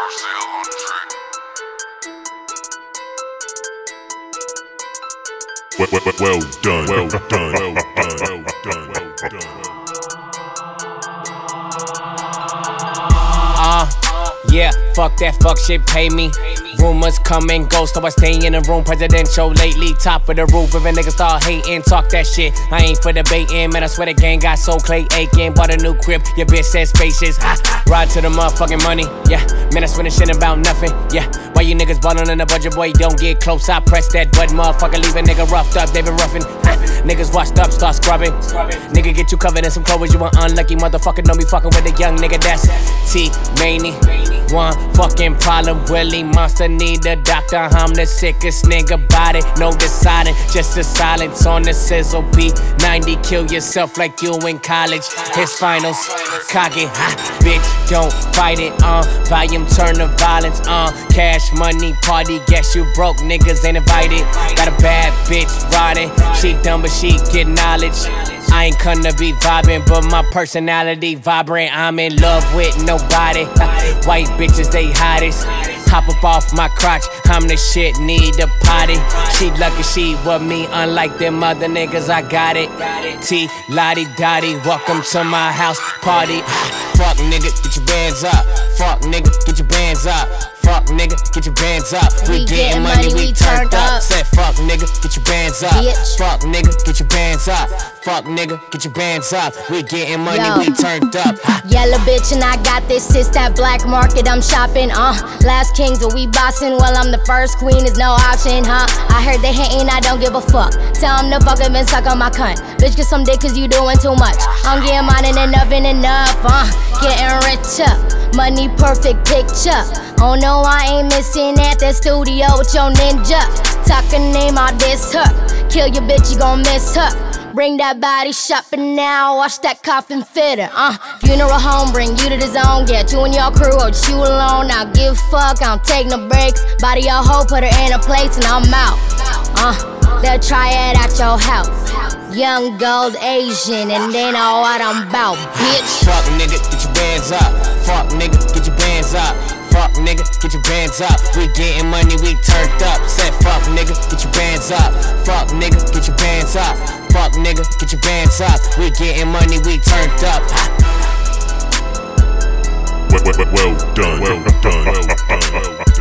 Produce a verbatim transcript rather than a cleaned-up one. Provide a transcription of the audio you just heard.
Marcel on the track. Well, well, well, well done, well done, well done, well done, well done. Uh, yeah, fuck that fuck shit, pay me. Rumors come and go, so I stay in the room. Presidential lately, top of the roof. If a nigga start hating, talk that shit. I ain't for debating, man. I swear the gang got so clay aching. Bought a new crib, your bitch says spacious. Ha, ride to the motherfucking money, yeah. Man, I swear the shit about nothing, yeah. Why you niggas ballin' on the budget, boy? Don't get close. I press that button, motherfucker. Leave a nigga roughed up, they been ruffin'. Ha, niggas washed up, start scrubbing. Nigga get you covered in some clovers. You an unlucky motherfucker. Don't be fucking with a young nigga. That's T-Maney. One fucking problem, Willie Monster need a doctor. I'm the sickest nigga about it. No deciding, just the silence on the sizzle. P ninety, kill yourself like you in college. His finals, cock it, ha, bitch, don't fight it. Uh, volume turn to violence. Uh, cash money party, guess you broke. Niggas ain't invited. Got a bad bitch riding. She dumb but she get knowledge. I ain't come to be vibing, but my personality vibrant. I'm in love with nobody. White bitches, they hottest. Hop up off my crotch, I'm the shit, need a potty. She lucky she with me, unlike them other niggas, I got it. T, Lottie Dottie, welcome to my house party. Fuck nigga, get your bands up. Fuck nigga, get your bands up. Fuck nigga, get your bands up. We, we getting money, we turned up. Said fuck nigga, get your bands up. Bitch. Fuck nigga, get your bands up. Fuck nigga, get your bands up. We getting money, Yo. we turned up. Yellow bitch and I got this, it's that black market I'm shopping, uh. Last kings and we bossing, well I'm the first queen, is no option, huh? I heard they hating, I don't give a fuck. Tell them to fuck up and suck on my cunt. Bitch, get some dick cause you doing too much. I'm getting mine and enough and enough, uh. Getting rich up, money perfect picture. Oh no, I ain't missing at the studio with your ninja. Talk a name, I'll diss her. Kill your bitch, you gon' miss her. Bring that body shopping now, watch that coffin fitter. Uh, funeral home, bring you to the zone. Get you and your crew, or just you alone. I don't give a fuck, I don't take no breaks. Body your hoe, put her in a place and I'm out. Uh, they'll try it at your house. Young gold Asian, and they know what I'm about, bitch. Fuck nigga, get your bands up. Fuck nigga, get your bands up. Fuck nigga, get your bands up. We getting money, we turned up. Said fuck nigga, get your bands up. Fuck nigga, get your bands up. Fuck nigga, get your bands up. We getting money, we turned up. Well, well, well done, well done, well done, well done.